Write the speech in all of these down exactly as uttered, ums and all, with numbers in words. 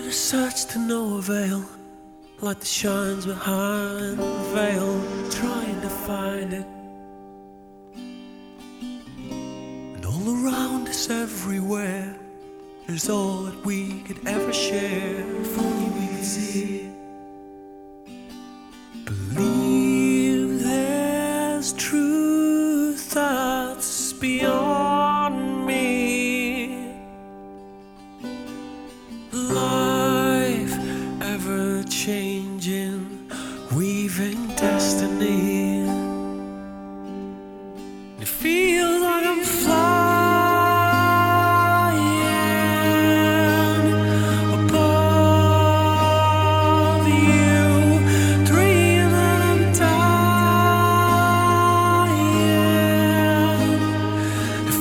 to search to no avail. Light that shines behind the veil, trying to find it. And all around us, everywhere, is all that we could ever share. If only we could see it. Believe there's truth that's beyond me. Life ever changing, weaving destiny. It feels like I'm flying above you, dreaming that I'm dying to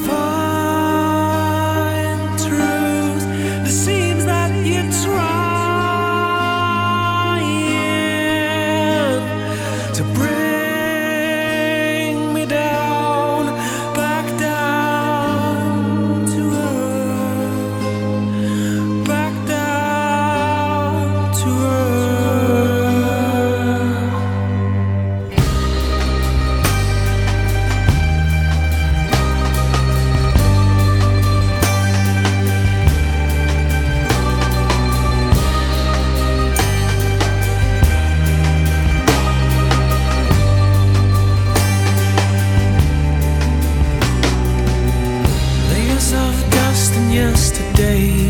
find truth. It seems that you're trying to bring me down, back down to earth, back down to earth. Layers of dust and yesterday,